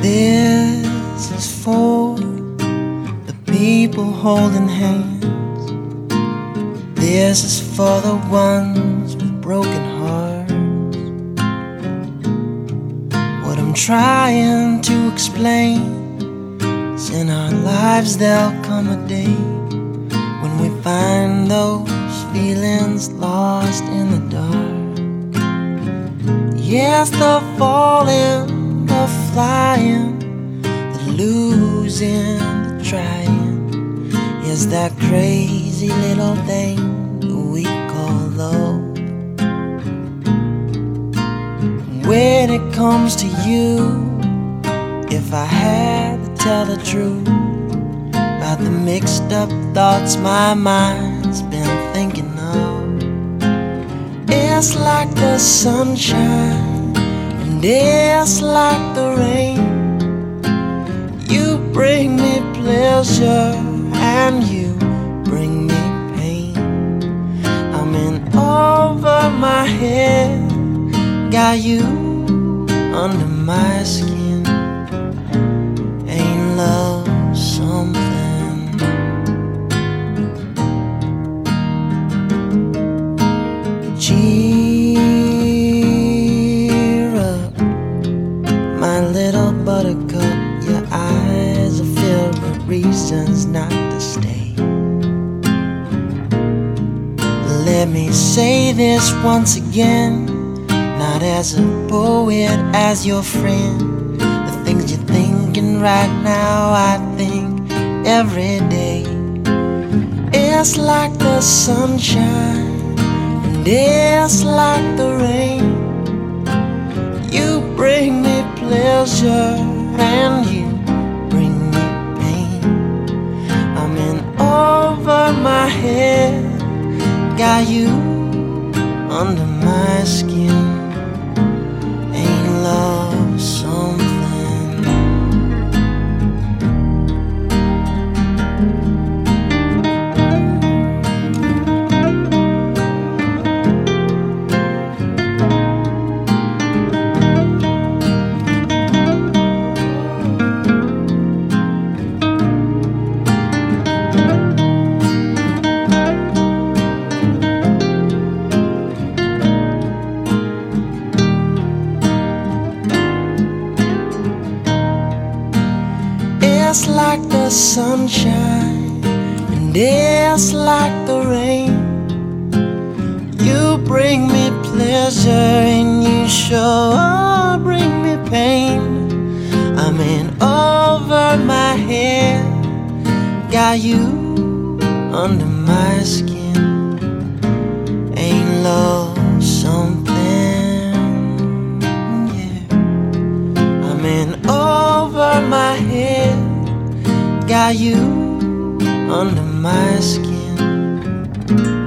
This is for the people holding hands. This is for the ones with broken hearts. What I'm trying to explain is in our lives there'll come a day when we find those feelings lost in the dark. Yes, the falling, the flying, the losing, the trying is that crazy little thing we call love. When it comes to you, if I had to tell the truth about the mixed up thoughts my mind's been thinking of, it's like the sunshine and it's like the rain. You bring me pleasure and you bring me pain. I'm in over my head, got you under my skin. Ain't love something? Cheer up, my little buttercup. Your eyes are filled with reasons not to stay. Let me say this once again, not as a poet, as your friend. The things you're thinking right now, I think every day. It's like the sunshine and it's like the rain. You bring me pleasure and you bring me pain. I'm in over my head, got you under my skin. Ain't love something? It's like the sunshine and it's like the rain. You bring me pleasure and you sure bring me pain. I'm in over my head, got you under my skin. Ain't love something? Yeah. I'm in over my head, got you under my skin.